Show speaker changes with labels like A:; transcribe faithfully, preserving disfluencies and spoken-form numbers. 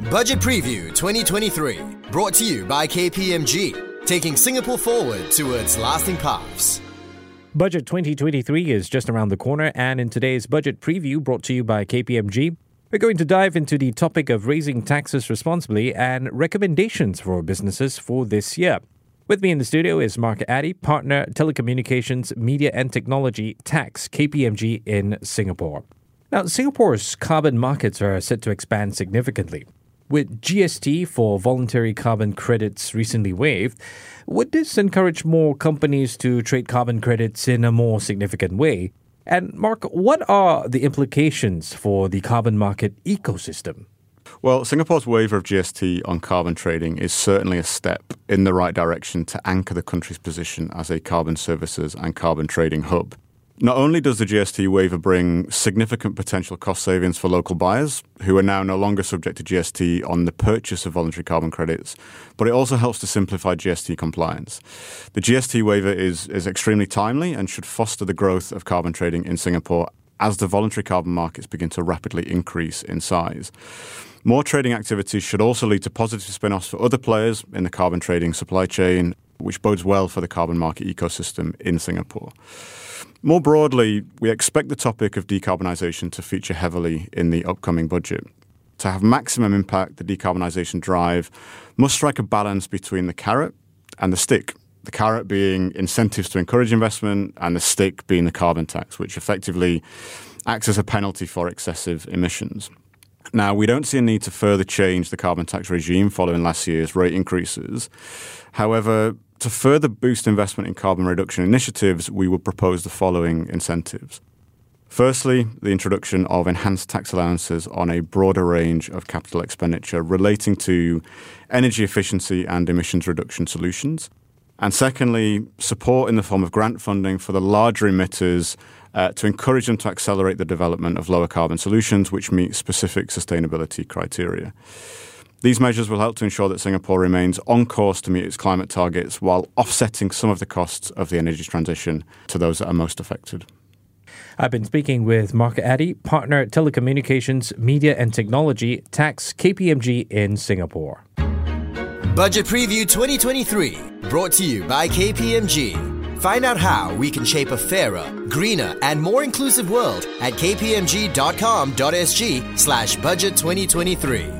A: Budget Preview twenty twenty-three, brought to you by K P M G, taking Singapore forward towards lasting paths.
B: Budget twenty twenty-three is just around the corner, and in today's Budget Preview brought to you by K P M G, we're going to dive into the topic of raising taxes responsibly and recommendations for businesses for this year. With me in the studio is Mark Addy, partner Telecommunications, Media and Technology, Tax, K P M G in Singapore. Now, Singapore's carbon markets are set to expand significantly. With G S T for voluntary carbon credits recently waived, would this encourage more companies to trade carbon credits in a more significant way? And Mark, what are the implications for the carbon market ecosystem?
C: Well, Singapore's waiver of G S T on carbon trading is certainly a step in the right direction to anchor the country's position as a carbon services and carbon trading hub. Not only does the G S T waiver bring significant potential cost savings for local buyers, who are now no longer subject to G S T on the purchase of voluntary carbon credits, but it also helps to simplify G S T compliance. The G S T waiver is, is extremely timely and should foster the growth of carbon trading in Singapore as the voluntary carbon markets begin to rapidly increase in size. More trading activities should also lead to positive spin-offs for other players in the carbon trading supply chain, which bodes well for the carbon market ecosystem in Singapore. More broadly, we expect the topic of decarbonisation to feature heavily in the upcoming budget. To have maximum impact, the decarbonisation drive must strike a balance between the carrot and the stick. The carrot being incentives to encourage investment and the stick being the carbon tax, which effectively acts as a penalty for excessive emissions. Now, we don't see a need to further change the carbon tax regime following last year's rate increases. However, to further boost investment in carbon reduction initiatives, we would propose the following incentives. Firstly, the introduction of enhanced tax allowances on a broader range of capital expenditure relating to energy efficiency and emissions reduction solutions. And secondly, support in the form of grant funding for the larger emitters uh, to encourage them to accelerate the development of lower carbon solutions which meet specific sustainability criteria. These measures will help to ensure that Singapore remains on course to meet its climate targets while offsetting some of the costs of the energy transition to those that are most affected.
B: I've been speaking with Mark Addy, partner Telecommunications, Media and Technology, Tax, K P M G in Singapore.
A: Budget Preview twenty twenty-three, brought to you by K P M G. Find out how we can shape a fairer, greener and more inclusive world at kpmg.com.sg slash budget 2023.